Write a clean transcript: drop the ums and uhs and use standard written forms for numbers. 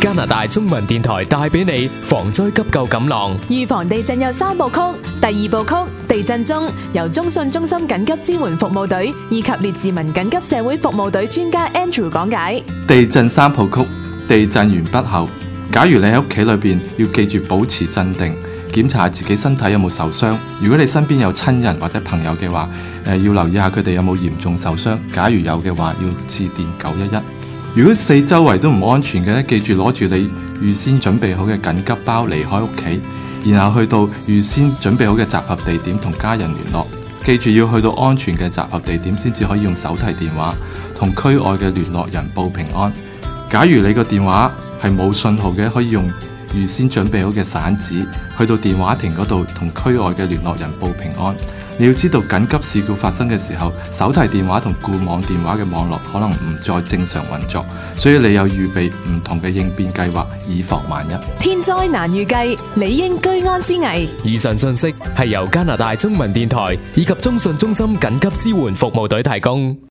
加拿大中文電台帶俾你防災急救錦囊。 預防地震有3部曲，第2部曲地震中由中信中心緊急支援服務隊以及列治文緊急社會服務隊專家 Andrew 講解。 地震3部曲，地震完畢後，假如你喺屋企裏邊，要記住保持鎮定，檢查下自己身體有冇受傷。如果你身邊有親人或者朋友嘅話，要留意下佢哋有冇嚴重受傷。假如有嘅話，要致電911。如果四周圍都唔安全嘅咧，記住攞住你預先準備好嘅緊急包離開屋企，然後去到預先準備好嘅集合地點同家人聯絡。記住要去到安全嘅集合地點先至可以用手提電話同區外嘅聯絡人報平安。假如你個電話係冇信號嘅，可以用預先準備好嘅散紙去到電話亭嗰度同區外嘅聯絡人報平安。你要知道緊急事故發生嘅時候，手提電話同固網電話嘅網絡可能唔再正常運作，所以你有預備唔同嘅應變計劃，以防萬一。 天災難預計，理應居安思危。 以上信息係由加拿大中文電台以及中信中心緊急支援服務隊提供。